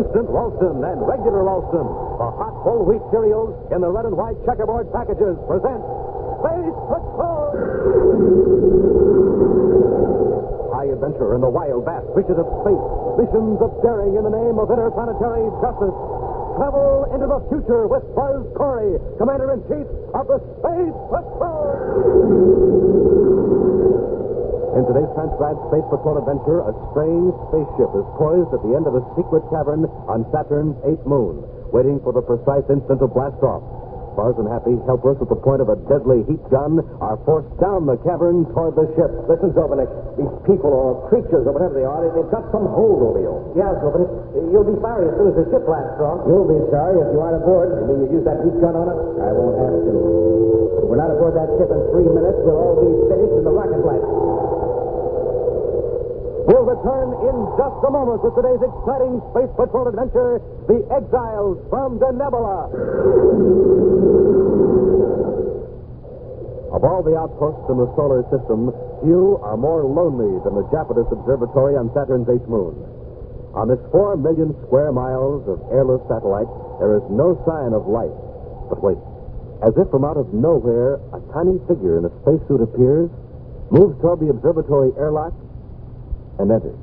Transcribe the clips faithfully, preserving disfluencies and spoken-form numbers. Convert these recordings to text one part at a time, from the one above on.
Instant Ralston and Regular Ralston, the hot whole wheat cereals in the red and white checkerboard packages, present Space Patrol! High adventure in the wild, vast reaches of space. Missions of daring in the name of interplanetary justice. Travel into the future with Buzz Corey, Commander-in-Chief of the Space Patrol! In today's transcribed Space Patrol adventure, a strange spaceship is poised at the end of a secret cavern on Saturn's eighth moon, waiting for the precise instant to blast off. Buzz and Happy, helpless at the point of a deadly heat gun, are forced down the cavern toward the ship. Listen, Zobenick, these people or creatures or whatever they are, they've got some hold over you. Yeah, Zobenick, you'll be sorry as soon as the ship blasts off. You'll be sorry if you aren't aboard. You mean you use that heat gun on us? I won't have to. If we're not aboard that ship in three minutes, we'll all be finished in the rocket blast. We'll return in just a moment with today's exciting Space Patrol adventure, The Exiles from the Nebula. Of all the outposts in the solar system, few are more lonely than the Japetus Observatory on Saturn's eighth moon. On its four million square miles of airless satellite, there is no sign of life. But wait, as if from out of nowhere, a tiny figure in a spacesuit appears, moves toward the observatory airlock, and enters.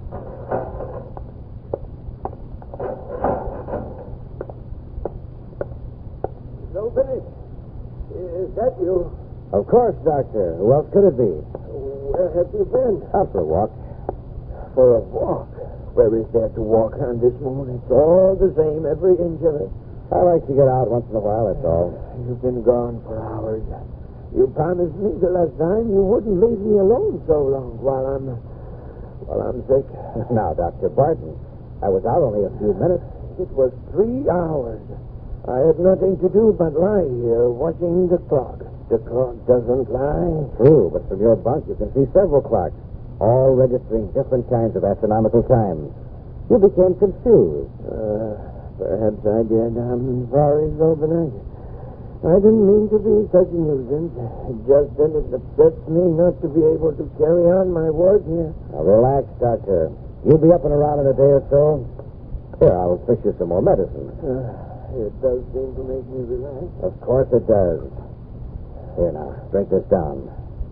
Zobenick, is that you? Of course, Doctor. Who else could it be? Where have you been? Out for a walk. For a walk? Where is there to walk on this moon? It's all the same, every inch of it. I like to get out once in a while, that's all. You've been gone for hours. You promised me the last time you wouldn't leave me alone so long while I'm... while I'm sick. Now, Doctor Barton, I was out only a few minutes. It was three hours. I had nothing to do but lie here watching the clock. The clock doesn't lie. True, but from your bunk you can see several clocks, all registering different kinds of astronomical times. You became confused. Uh, perhaps I did. I'm sorry, Zobenick. I didn't mean to be such a nuisance. It just that it upsets me not to be able to carry on my work here. Now, relax, Doctor. You'll be up and around in a day or so. Here, I'll fix you some more medicine. Uh, it does seem to make me relax. Of course it does. Here, now, drink this down.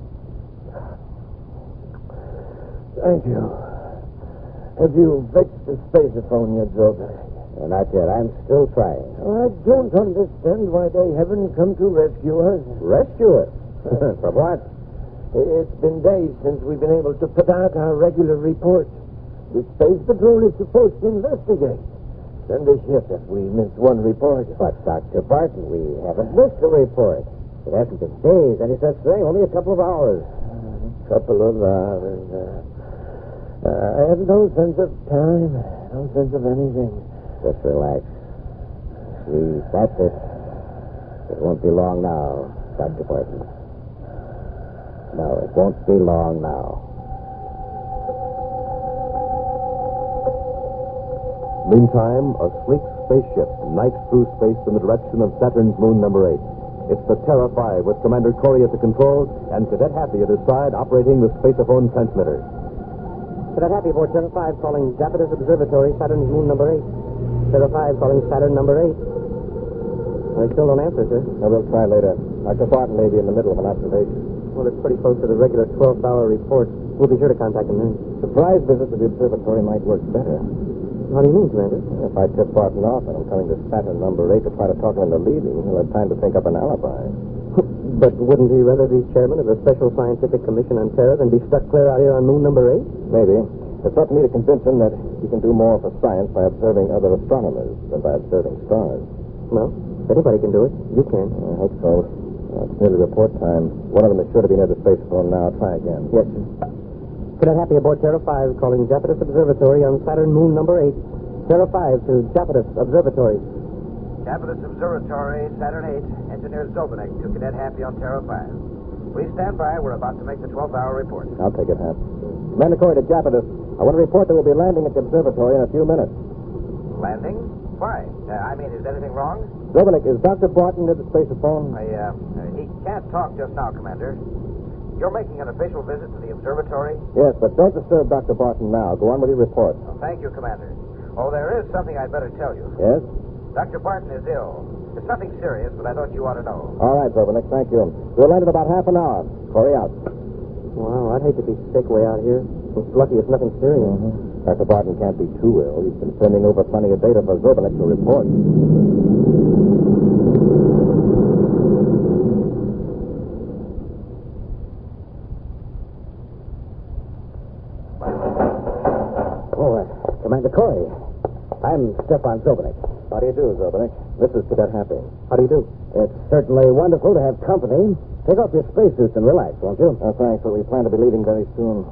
Thank you. Have you fixed the spaceophone yet, Zobenick? Uh, not yet. I'm still trying. I don't understand why they haven't come to rescue us. Rescue us? From what? It's been days since we've been able to put out our regular report. The Space Patrol is supposed to investigate. Send a ship if we miss one report. But, Doctor Barton, we haven't missed a report. It hasn't been days, any such thing, only a couple of hours. A couple of hours. Uh, uh, I have no sense of time, no sense of anything. Just relax. See, that's it. It won't be long now, Doctor Barton. No, it won't be long now. Meantime, a sleek spaceship knifes through space in the direction of Saturn's moon number eight. It's the Terra five with Commander Corey at the controls and Cadet Happy at his side operating the spaceophone transmitter. Cadet Happy aboard Terra five calling Japetus Observatory, Saturn's moon number eight. Terra five calling Saturn number eight. They still don't answer, sir. I will try later. Doctor Barton may be in the middle of an observation. Well, it's pretty close to the regular twelve-hour report. We'll be sure to contact him then. Surprise visit to the observatory might work better. How do you mean, Commander? If I tip Barton off and I'm coming to Saturn number eight to try to talk him into leaving, he'll have time to think up an alibi. But wouldn't he rather be chairman of the Special Scientific Commission on Terra than be stuck clear out here on moon number eight? Maybe. It's up to me to convince him that he can do more for science by observing other astronomers than by observing stars. Well, if anybody can do it, you can. I hope so. Well, it's nearly report time. One of them is sure to be near the space phone now. Try again. Yes, sir. Cadet Happy aboard Terra five calling Japetus Observatory on Saturn moon number eight. Terra five to Japetus Observatory. Japetus Observatory, Saturn eight. Engineer Zobenick to Cadet Happy on Terra five. Please stand by. We're about to make the twelve-hour report. I'll take it, Hap. Commander Corey to Japetus. I want to report that we'll be landing at the observatory in a few minutes. Landing? Why? Uh, I mean, is anything wrong? Zobenick, is Doctor Barton near the spaceophone? I, uh, uh, he can't talk just now, Commander. You're making an official visit to the observatory? Yes, but don't disturb Doctor Barton now. Go on with your report. Well, thank you, Commander. Oh, there is something I'd better tell you. Yes? Doctor Barton is ill. It's nothing serious, but I thought you ought to know. All right, Zobenick, thank you. We'll land in about half an hour. Corey out. Wow, I'd hate to be sick way out here. It's lucky it's nothing serious. Mm-hmm. Doctor Barton can't be too ill. He's been sending over plenty of data for Zobenick to report. Oh, uh, Commander Corey. I'm Stefan Zobenick. How do you do, Zobenick? This is Cadet Happy. How do you do? It's certainly wonderful to have company. Take off your spacesuits and relax, won't you? Oh, thanks, but we plan to be leaving very soon.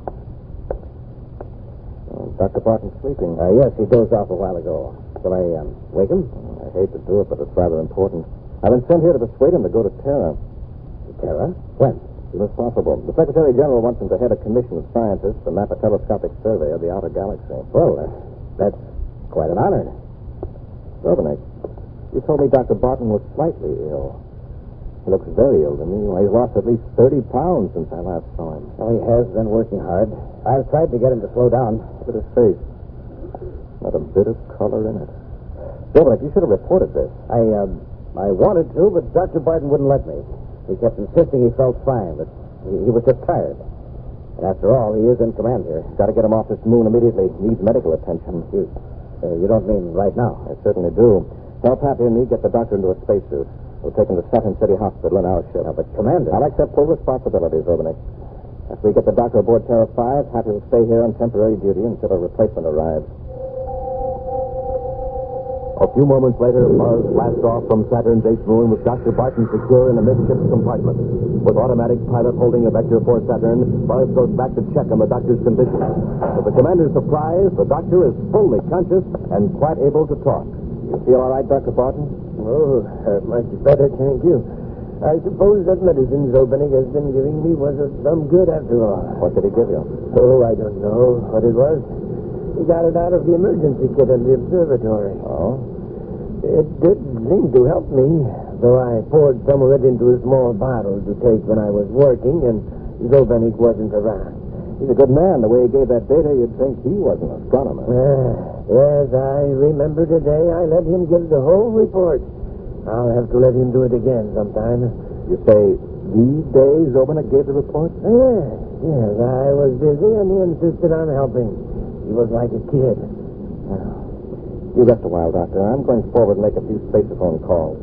Oh, Doctor Barton's sleeping. Uh, yes, he dozed off a while ago. Shall I um, wake him? I hate to do it, but it's rather important. I've been sent here to persuade him to go to Terra. Terra? When? As soon as possible. The Secretary General wants him to head a commission of scientists to map a telescopic survey of the outer galaxy. Well, uh, that's quite an honor. Zobenick, you told me Doctor Barton was slightly ill. He looks very ill to me. Well, he's lost at least thirty pounds since I last saw him. Well, he has been working hard. I've tried to get him to slow down. Look at his face. Not a bit of color in it. Zobenick, you should have reported this. I, um, I wanted to, but Doctor Barton wouldn't let me. He kept insisting he felt fine, but he, he was just tired. And after all, he is in command here. Got to get him off this moon immediately. Needs medical attention. You, uh, you don't mean right now? I certainly do. Help Happy and me get the doctor into a spacesuit. We'll take him to Saturn City Hospital in our ship. No, but, Commander... I'll accept full responsibility, Zobenick. After we get the doctor aboard Terra five, Happy will stay here on temporary duty until a replacement arrives. A few moments later, Buzz blasts off from Saturn's eighth moon with Doctor Barton secure in a midship's compartment. With automatic pilot holding a vector for Saturn, Buzz goes back to check on the doctor's condition. To the commander's surprise, the doctor is fully conscious and quite able to talk. You feel all right, Doctor Barton? Oh, uh, much better, thank you. I suppose that medicine Zobenick has been giving me was of some good after all. What did he give you? Oh, I don't know what it was. He got it out of the emergency kit in the observatory. Oh? It did seem to help me, though I poured some of it into a small bottle to take when I was working, and Zobenick wasn't around. He's a good man. The way he gave that data, you'd think he was an astronomer. Uh, yes, I remember today I let him give the whole report. I'll have to let him do it again sometime. You say the day Zobenick gave the report? Yes, yes, I was busy, and he insisted on helping. He was like a kid. You rest a while, Doctor. I'm going forward and make a few spaceophone calls.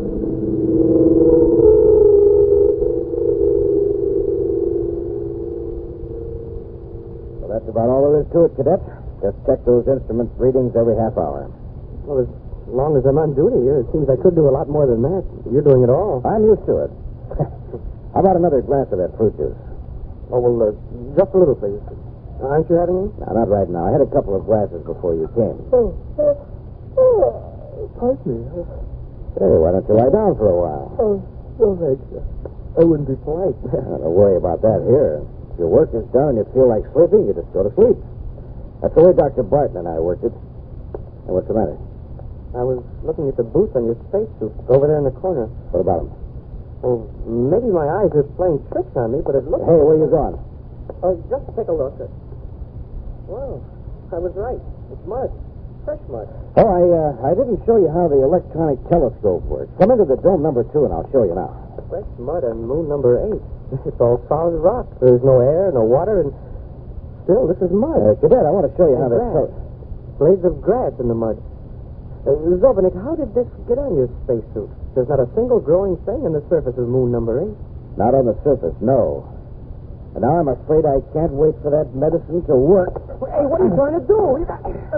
Well, that's about all there is to it, Cadet. Just check those instrument readings every half hour. Well, as long as I'm on duty here, it seems I could do a lot more than that. You're doing it all. I'm used to it. How about another glass of that fruit juice? Oh, well, uh, just a little, please. Aren't you having any? No, not right now. I had a couple of glasses before you came. Oh, oh, oh, pardon me. Hey, why don't you lie down for a while? Oh, no thanks. I wouldn't be polite. Don't worry about that here. If your work is done and you feel like sleeping, you just go to sleep. That's the way Doctor Barton and I worked it. And what's the matter? I was looking at the booth on your spacesuit over there in the corner. What about him? Well, maybe my eyes are playing tricks on me, but it looks... Hey, where you going? Oh, just take a look. Well, I was right. It's mud. Fresh mud. Oh, I uh, I didn't show you how the electronic telescope works. Come into the dome number two, and I'll show you now. Fresh mud on moon number eight. It's all solid rock. There's no air, no water, and still, this is mud. Uh, Cadet, I want to show you how this... Grass. Blades of grass in the mud. Uh, Zobenick, how did this get on your spacesuit? There's not a single growing thing on the surface of moon number eight. Not on the surface, no. And now I'm afraid I can't wait for that medicine to work. Hey, what are you trying to do? You got...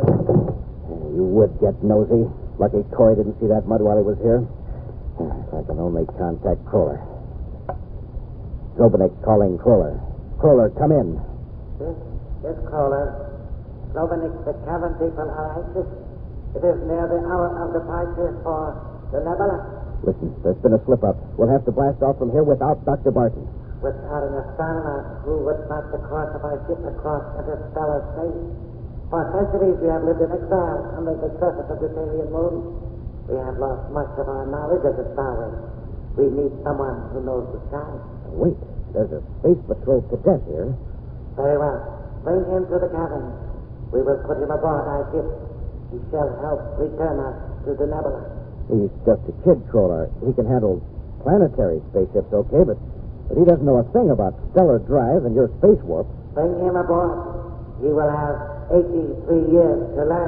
You would get nosy. Lucky Corey didn't see that mud while he was here. If I can only contact Kroller. Zobenick calling Kroller. Kroller, come in. Yes, yes, Kroller. Zobenick, the cabin people are anxious. It is near the hour of departure for the Nebula. Listen, there's been a slip-up. We'll have to blast off from here without Doctor Barton. Without an astronomer who would map the course of our ship across interstellar space. For centuries we have lived in exile under the surface of this alien moon. We have lost much of our knowledge of the starways. We need someone who knows the sky. Wait, there's a Space Patrol cadet here. Very well. Bring him to the cabin. We will put him aboard our ship. He shall help return us to the nebula. He's just a kid crawler. He can handle planetary spaceships, okay, but, but he doesn't know a thing about stellar drive and your space warp. Bring him aboard. He will have eighty-three years to learn.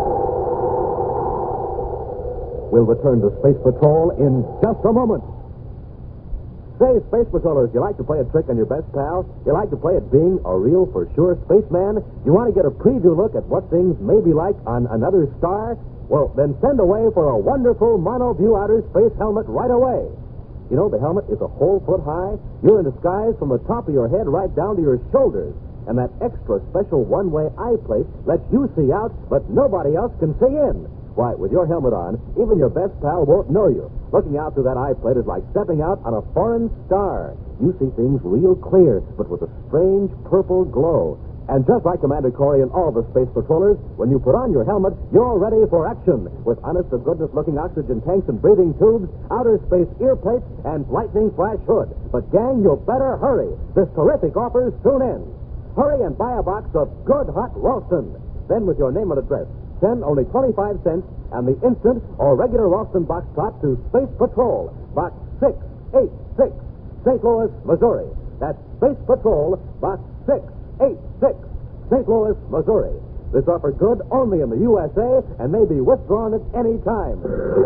We'll return to Space Patrol in just a moment. Say, Space Patrollers, you like to play a trick on your best pal? You like to play at being a real for sure spaceman? You want to get a preview look at what things may be like on another star? Well, then send away for a wonderful mono-view outer space helmet right away. You know, the helmet is a whole foot high. You're in disguise from the top of your head right down to your shoulders. And that extra special one-way eye plate lets you see out, but nobody else can see in. Why, with your helmet on, even your best pal won't know you. Looking out through that eye plate is like stepping out on a foreign star. You see things real clear, but with a strange purple glow. And just like Commander Corey and all the Space Patrollers, when you put on your helmet, you're ready for action. With honest-to-goodness-looking oxygen tanks and breathing tubes, outer space ear plates, and lightning flash hood. But, gang, you better hurry. This terrific offer's soon ends. Hurry and buy a box of good hot Ralston. Then, with your name and address, send only twenty-five cents and the instant or regular Ralston box top to Space Patrol, Box six eighty-six, Saint Louis, Missouri. That's Space Patrol, Box six eighty-six, Saint Louis, Missouri. This offer good only in the U S A and may be withdrawn at any time.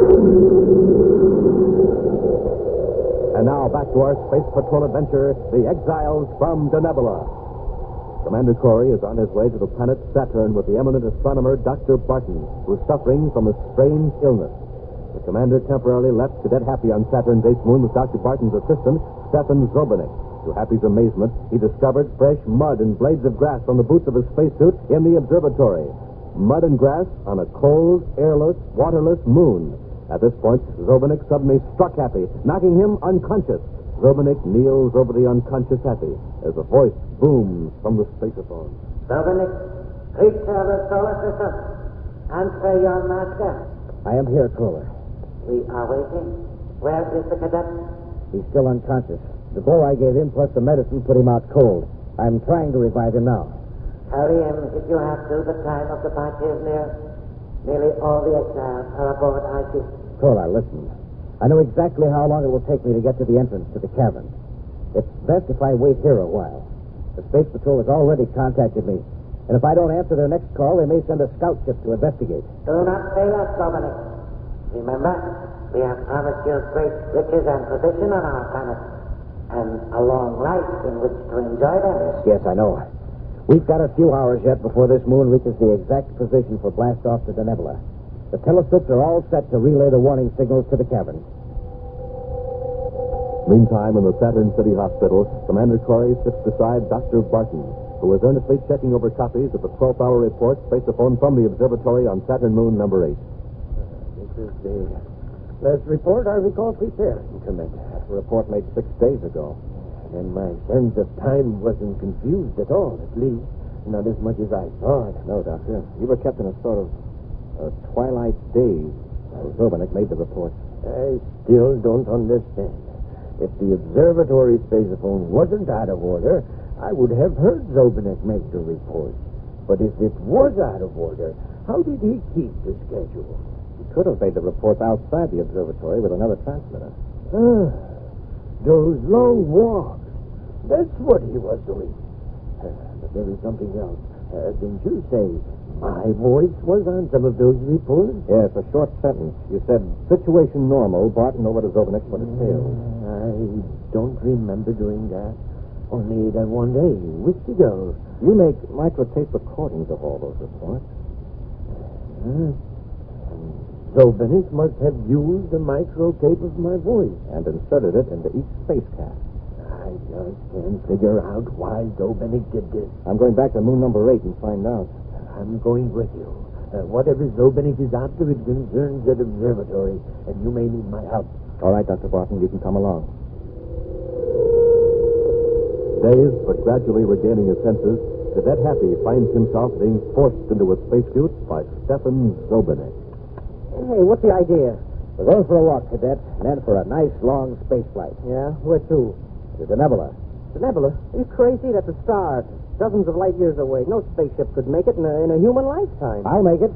And now back to our Space Patrol adventure, The Exiles from the Nebula. Commander Corey is on his way to the planet Saturn with the eminent astronomer Doctor Barton, who is suffering from a strange illness. The commander temporarily left Cadet Happy on Saturn's eighth moon with Doctor Barton's assistant, Stefan Zobanek. To Happy's amazement, he discovered fresh mud and blades of grass on the boots of his spacesuit in the observatory. Mud and grass on a cold, airless, waterless moon. At this point, Zobanek suddenly struck Happy, knocking him unconscious. Zobanek kneels over the unconscious Happy as a voice booms from the spaceophone. Zobanek, creature of the solar system, answer your master. I am here, Crawler. We are waiting. Where is the cadet? He's still unconscious. The blow I gave him plus the medicine put him out cold. I'm trying to revive him now. Hurry him if you have to. The time of departure is near. Nearly all the exiles are aboard our ship. Crawler, listen. I know exactly how long it will take me to get to the entrance to the cavern. It's best if I wait here a while. The Space Patrol has already contacted me. And if I don't answer their next call, they may send a scout ship to investigate. Do not fail us, Zobanek. Remember, we have promised you great riches and position on our planet. And a long life in which to enjoy them. Yes, I know. We've got a few hours yet before this moon reaches the exact position for blast off to the nebula. The telescopes are all set to relay the warning signals to the cavern. Meantime, in the Saturn City Hospital, Commander Corey sits beside Doctor Barton, who is earnestly checking over copies of the twelfth hour report spaceophone from the observatory on Saturn moon number eight. This is the last report I recall preparing, Commander. A report made six days ago. And my sense of time wasn't confused at all, at least. Not as much as I thought. No, Doctor. You were kept in a sort of a twilight daze. Zobanek made the report. I still don't understand. If the observatory spaceophone wasn't out of order, I would have heard Zobanek make the report. But if it was out of order, how did he keep the schedule? He could have made the report outside the observatory with another transmitter. Ah, those long walks. That's what he was doing. Uh, but there is something else. Uh, didn't you say my voice was on some of those reports? Yes, a short sentence. You said, situation normal, Barton over to Zobanek for details. Uh, I don't remember doing that. Only that one day, weeks ago. You make microtape recordings of all those reports. Uh, Zobanek must have used the microtape of my voice. And inserted it into each spacecast. I just can't figure out why Zobanek did this. I'm going back to moon number eight and find out. I'm going with you. Uh, whatever Zobanek is after, it concerns that observatory, and you may need my help. All right, Doctor Barton, you can come along. Dazed, but gradually regaining his senses, Cadet Happy finds himself being forced into a spacesuit by Stefan Zobanek. Hey, what's the idea? We're going for a walk, Cadet, and then for a nice long space flight. Yeah? Where to? To the nebula. The nebula? Are you crazy? That's a star. Dozens of light years away. No spaceship could make it in a, in a human lifetime. I'll make it.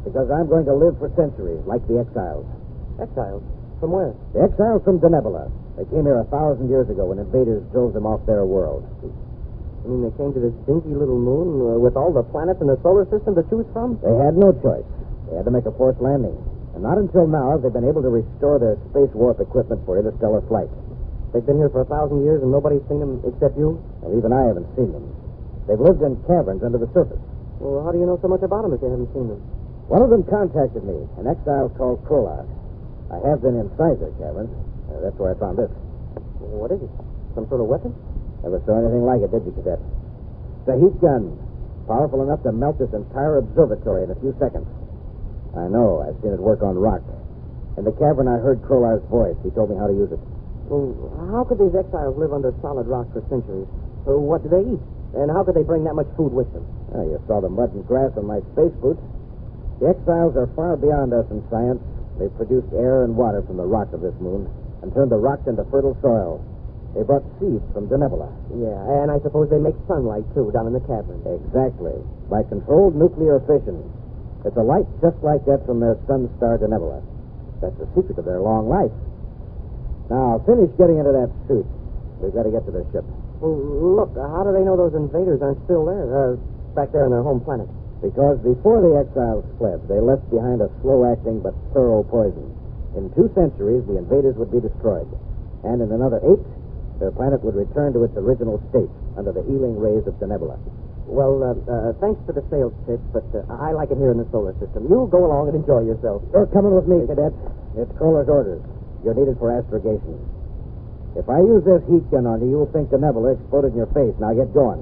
Because I'm going to live for centuries, like the exiles. Exiles? From where? The exiles from Denebola. They came here a thousand years ago when invaders drove them off their world. You mean they came to this dinky little moon uh, with all the planets in the solar system to choose from? They had no choice. They had to make a forced landing. And not until now have they been able to restore their space warp equipment for interstellar flight. They've been here for a thousand years and nobody's seen them except you? Well, even I haven't seen them. They've lived in caverns under the surface. Well, how do you know so much about them if you haven't seen them? One of them contacted me, an exile called Krolar. I have been inside their caverns. Uh, that's where I found this. What is it? Some sort of weapon? Never saw anything like it, did you, Cadet? It's a heat gun, powerful enough to melt this entire observatory in a few seconds. I know. I've seen it work on rock. In the cavern, I heard Krolar's voice. He told me how to use it. Well, how could these exiles live under solid rock for centuries? Uh, what do they eat? And how could they bring that much food with them? Oh, you saw the mud and grass on my space boots. The exiles are far beyond us in science. They've produced air and water from the rock of this moon and turned the rocks into fertile soil. They brought seeds from Denebola. Yeah, and I suppose they make sunlight, too, down in the cavern. Exactly. By controlled nuclear fission. It's a light just like that from their sun star Denebola. That's the secret of their long life. Now, finish getting into that suit. We've got to get to their ship. Well, look, how do they know those invaders aren't still there, uh, back there on their home planet? Because before the exiles fled, they left behind a slow-acting but thorough poison. In two centuries, the invaders would be destroyed. And in another eight, their planet would return to its original state under the healing rays of Denebola. Well, uh, uh, thanks for the sales pitch, but uh, I like it here in the solar system. You go along and enjoy yourself. You're coming with me, Cadet. It's Krolar's orders. You're needed for astrogation. If I use this heat gun on you, you'll think Denebola exploded in your face. Now get going.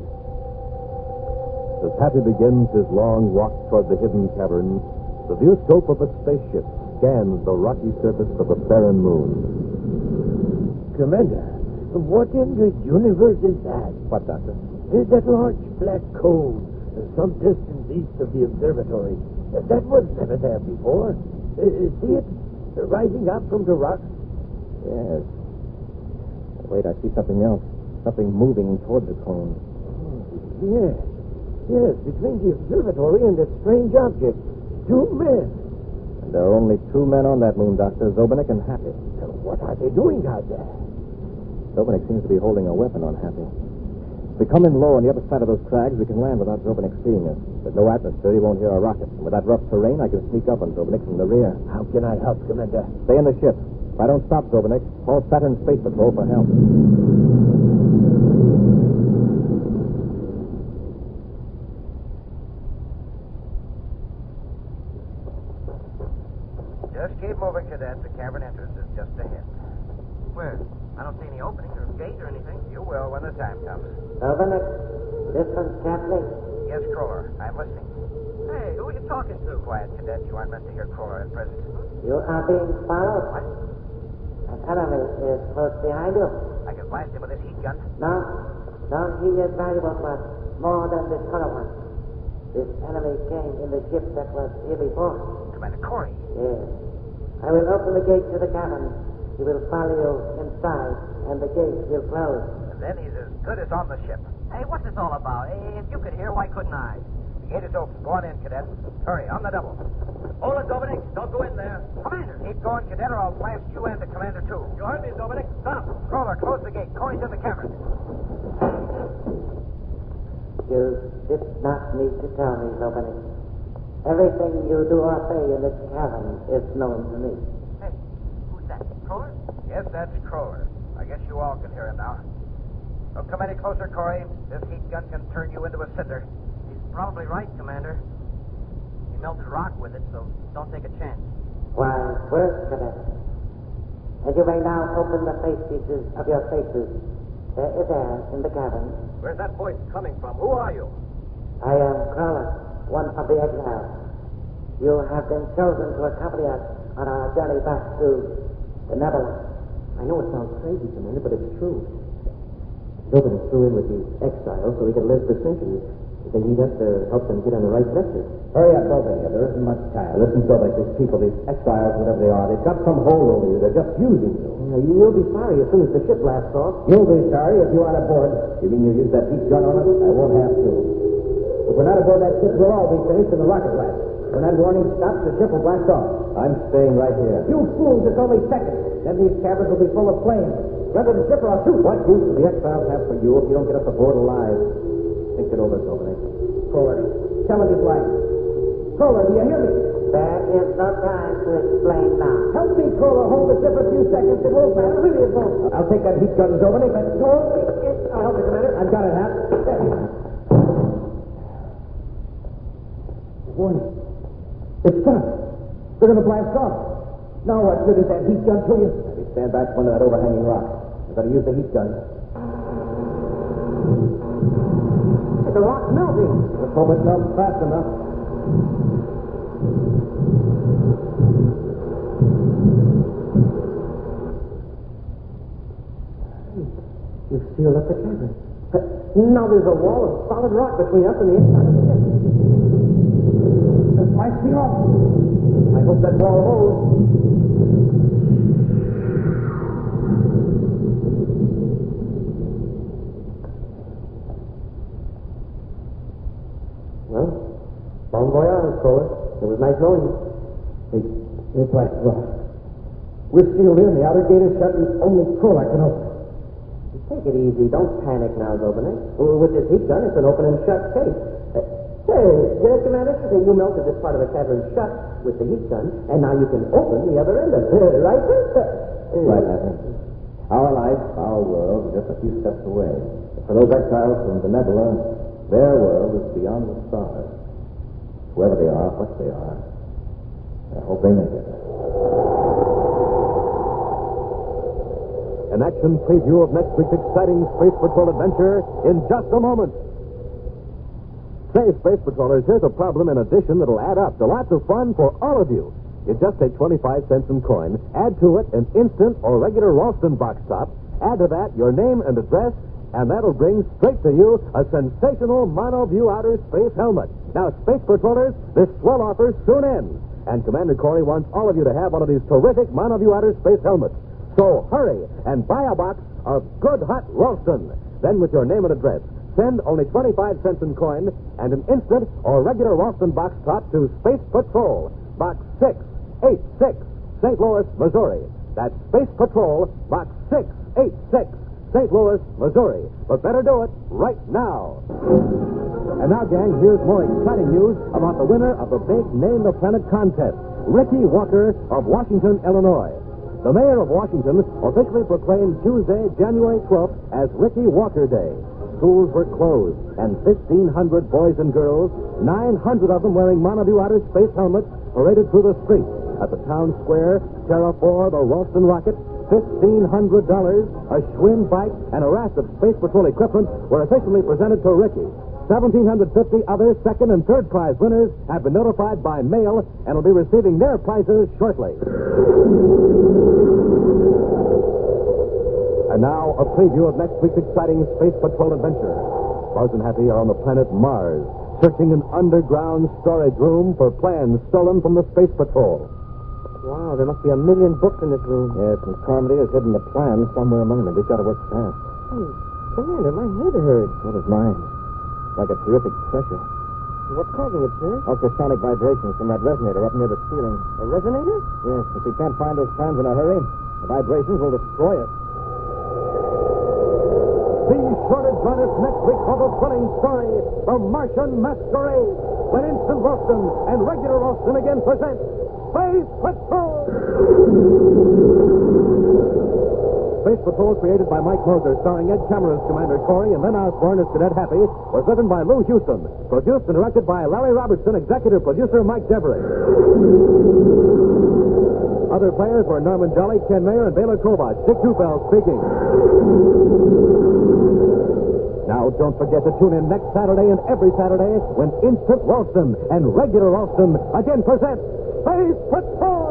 As Happy begins his long walk toward the hidden cavern, the viewscope of a spaceship scans the rocky surface of the barren moon. Commander, what in the universe is that? What, Doctor? Is that large black cone some distance east of the observatory? That was never there before. Uh, see it? Rising up from the rocks? Yes. Wait, I see something else. Something moving toward the cone. Oh, yes. Yes, between the observatory and this strange object. Two men. And there are only two men on that moon, Doctor, Zobanek and Happy. So what are they doing out there? Zobanek seems to be holding a weapon on Happy. If we come in low on the other side of those crags, we can land without Zobanek seeing us. There's no atmosphere, he won't hear our rocket. And with that rough terrain, I can sneak up on Zobanek from the rear. How can I help, Commander? Stay in the ship. If I don't stop Zobanek, call Saturn Space Patrol for help. Just keep moving, Cadet. The cavern entrance is just ahead. Where? I don't see any opening or gate or anything. You will when the time comes. Dominic, listen carefully. Yes, Krolar. I'm listening. Hey, who are you talking to? Quiet, Cadet. You aren't meant to hear Krolar at present. You are being followed. What? An enemy is close behind you. I can blast him with this heat gun. No, no, he is valuable for more than this current one. This enemy came in the ship that was here before. Commander Corey. Yes. I will open the gate to the cavern. He will follow you inside, and the gate will close. And then he's as good as on the ship. Hey, what's this all about? Hey, if you could hear, why couldn't I? The gate is open. Go on in, Cadet. Hurry, on the double. Hold it, Dominic. Don't go in there. Commander. Keep going, Cadet, or I'll blast you and the Commander, too. You heard me, Dominic. Stop. Krolar, close the gate. Corey's in the cavern. You did not need to tell me, Dominic. Everything you do or say in this cavern is known to me. Hey, who's that? Krolar? Yes, that's Krolar. I guess you all can hear him now. Don't come any closer, Corey. This heat gun can turn you into a cinder. He's probably right, Commander. He melted rock with it, so don't take a chance. Why, work, Cadet. And you may now open the face pieces of your faces. There is air in the cavern. Where's that voice coming from? Who are you? I am Krolar, one of the exiles. You have been chosen to accompany us on our journey back to the Netherlands. I know it sounds crazy, Commander, but it's true. Nobody threw in with these exiles so we could live for centuries. They need us to help them get on the right vector. Hurry up, over here. There isn't much time. Listen, Zobanek, these people, these exiles, whatever they are, they've got some hold over you. They're just using you. Yeah, you'll be sorry as soon as the ship blasts off. You'll be sorry if you aren't aboard. You mean you use that heat gun on us? I won't have to. If we're not aboard that ship, we'll all be finished in the rocket blast. When that warning stops, the ship will blast off. I'm staying right here. You fools, it's only seconds. Then these caverns will be full of flames. Whether the ship or I'll shoot. What use do the exiles have for you if you don't get us aboard alive? Think it over, Dominic. Kohler, tell him he's right. Kohler, do you hear me? There is no time to explain now. Help me, Kohler. Hold the ship a few seconds. It won't matter. Really, it won't. I'll take that heat gun, Dominic. Let's go. I'll help you, Commander. I've got it, Hap. Warning. It's stopped. They're going to blast off. Now what good is that heat gun to you? Maybe stand back from under that overhanging rock. I've got to use the heat gun. The rock's melting. Let's hope it melts fast enough. You've sealed up the cavern. Now there's a wall of solid rock between us and the inside of the ship. This might be off. I hope that wall holds. Well, bon voyage, Kohler. It was nice knowing you. It, it's right. Well, we're sealed in. The outer gate is shut, and only Kohler can open it. Take it easy. Don't panic now, Zobenick. With this heat gun, it's an open and shut case. Uh, say, uh, Commander, you melted this part of the cavern shut with the heat gun, and now you can open the other end of it. Uh, right, sir? Uh, Right, Happy. Our life, our world, is just a few steps away. For those exiles from the Nebula, their world is beyond the stars. Whoever they are, what they are, I hope they make it. An action preview of next week's exciting Space Patrol adventure in just a moment. Say, Space Patrollers, here's a problem in addition that'll add up to lots of fun for all of you. You just take twenty-five cents in coin, add to it an instant or regular Ralston box top, add to that your name and address, and that'll bring straight to you a sensational Monoview Outer Space helmet. Now, Space Patrollers, this swell offer soon ends, and Commander Corey wants all of you to have one of these terrific Monoview Outer Space helmets. So hurry and buy a box of good hot Ralston. Then with your name and address, send only twenty-five cents in coin and an instant or regular Ralston box top to Space Patrol, Box six eighty-six, Saint Louis, Missouri. That's Space Patrol, Box six eighty-six, Saint Louis, Missouri. But better do it right now. And now, gang, here's more exciting news about the winner of the big Name the Planet contest, Ricky Walker of Washington, Illinois. The mayor of Washington officially proclaimed Tuesday, January twelfth, as Ricky Walker Day. Schools were closed, and fifteen hundred boys and girls, nine hundred of them wearing Monoview Outer Space helmets, paraded through the streets. At the town square, Terra four, the Ralston rocket, fifteen hundred dollars, a Schwinn bike, and a raft of Space Patrol equipment were officially presented to Ricky. one thousand seven hundred fifty other second and third prize winners have been notified by mail and will be receiving their prizes shortly. And now, a preview of next week's exciting Space Patrol adventure. Buzz and Happy are on the planet Mars, searching an underground storage room for plans stolen from the Space Patrol. Wow, there must be a million books in this room. Yes, and Carmody has hidden the plans somewhere among them. We've got to work fast. Hey, Commander, my head hurts. So does mine. Like a terrific pressure. What's causing it, sir? Ultrasonic vibrations from that resonator up near the ceiling. A resonator? Yes, if we can't find those plans in a hurry, the vibrations will destroy us. Be sure to join us next week for the thrilling story, The Martian Masquerade, when Instant Ralston and regular Ralston again present Space Patrol! Space Patrol, created by Mike Moser, starring Ed Cameron as Commander Corey and Len Osborne as Cadet Happy, was written by Lou Houston, produced and directed by Larry Robertson, executive producer Mike Devery. Other players were Norman Jolly, Ken Mayer, and Bela Kovach. Dick Dufell speaking. Now, don't forget to tune in next Saturday and every Saturday when Instant Ralston and regular Ralston again present Space Patrol!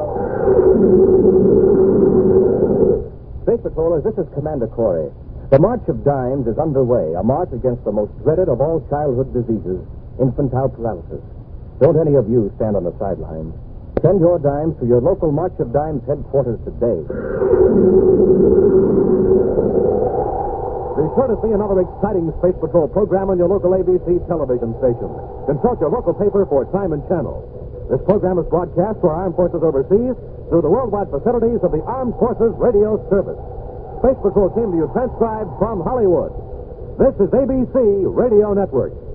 Space Patrollers, this is Commander Corey. The March of Dimes is underway, a march against the most dreaded of all childhood diseases, infantile paralysis. Don't any of you stand on the sidelines. Send your dimes to your local March of Dimes headquarters today. Be sure to see another exciting Space Patrol program on your local A B C television station. Consult your local paper for time and channel. This program is broadcast to our armed forces overseas through the worldwide facilities of the Armed Forces Radio Service. Space Patrol came to you transcribed from Hollywood. This is A B C Radio Network.